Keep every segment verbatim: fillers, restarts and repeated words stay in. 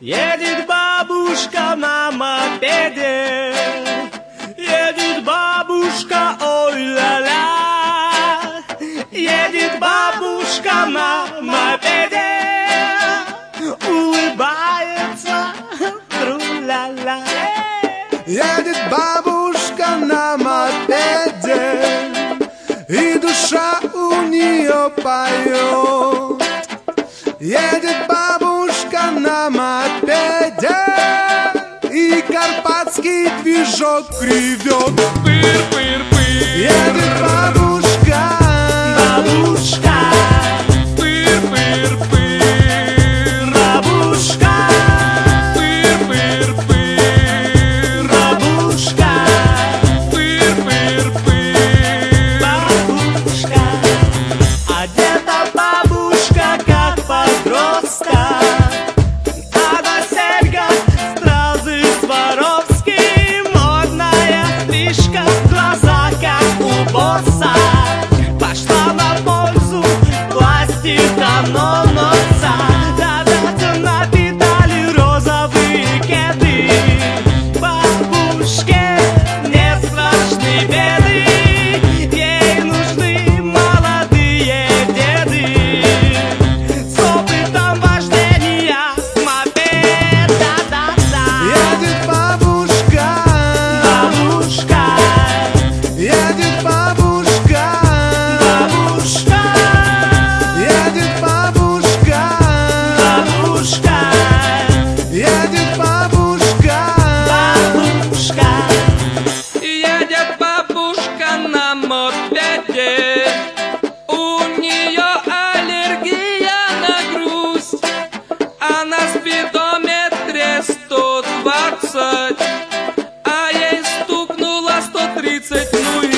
Едет бабушка на мопеде, едет бабушка, ой-ля-ля. Едет бабушка на мопеде, улыбается, тру-ля-ля. Едет бабушка на мопеде, и душа у нее поет. Едет бабушка на мопеде, и карпатский движок кривет. Пыр-пыр-пыр. Едет бабушка, бабушка, пыр-пыр-пыр. Бабушка, пыр-пыр-пыр. Бабушка, пыр-пыр-пыр. Бабушка, одета бабушка как подросток, а на серьгах стразы Сваровски. Модная стрижка, глаза как у босса, пошла на пользу пластиканого носа. Давят на педали розовые кеды, бабушке не страшны беды, ей нужны молодые деды с опытом вождения мопеда. Да-да. едет бабушка, Бабушка, едет бабушка, бабушка, едет бабушка, бабушка, едет бабушка. бабушка. Едет бабушка на мопеде, у нее аллергия на грусть, а на спидометре сто двадцать, а ей стукнуло сто тридцать, ну и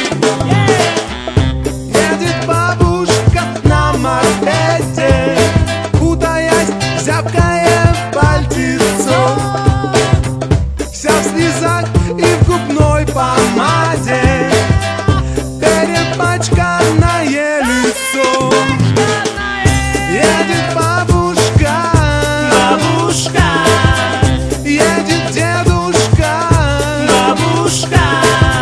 Едет бабушка на мопеде, кутаясь в зябкое пальтецо, вся в слезах и в губной помаде, перепачканное лицо. Едет бабушка, Бабушка, едет дедушка, бабушка,